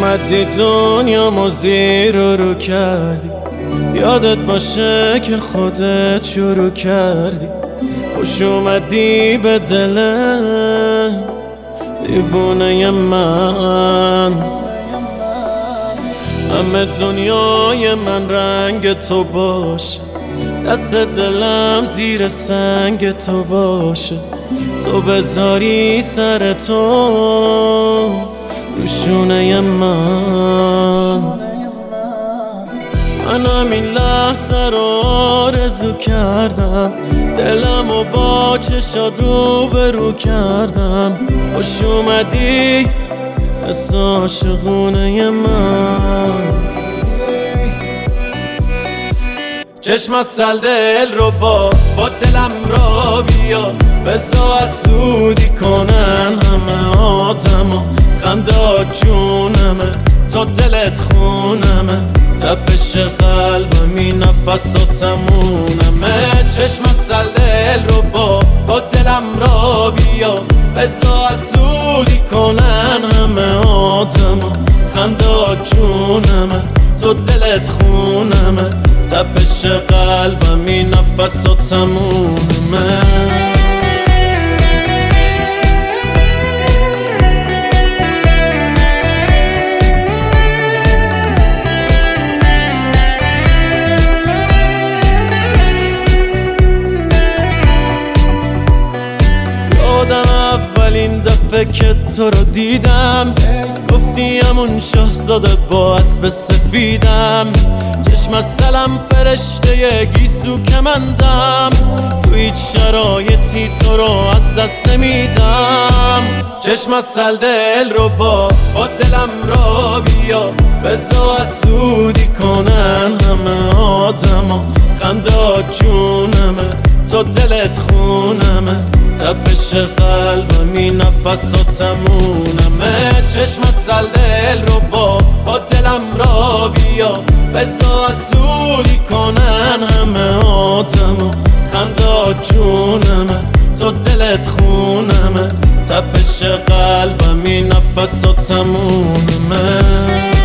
اومدی دنیا زیر رو کردی، یادت باشه که خودت شروع کردی. خوش اومدی به دل دیوونه من، همه دنیای من رنگ تو باشه، دست دلم زیر سنگ تو باشه. تو بذاری سر تو روشونه من همین لحظه رو آرزو کردم، دلم و با چشات روبرو کردم. خوش اومدی از عاشقونه من. چشم از سل دل رو با دلم را بیا، بزا حسودی کنن همه آدما. خندات جونمه تا دلت خونمه، تپش قلبمی نفساتمونمه. چشم از سل دل رو با دلم را بیا، بزا حسودی کنن همه آدما. خندات جونمه تو دلت خونمه، تپش قلبمی نفساتمونمه. اولین دفعه که تو رو دیدم، گفتی همون شاهزاده با اسب سفیدم. چشم از سلم فرشته گیسو کمندم، تو هیچ شرایطی تو رو از دست نمیدم. چشم از سل دل رو با دلم را بیا، بزا حسودی کنن همه آدما. خندات جونمه تو دلت خونمه، تپش قلبمی نفساتمونمه. چشم از سل دل رو با دلم را بیا، بزا حسودی کنن همه آدما. خندات جونمه تو دلت خونمه، تپش قلبمی نفساتمونمه.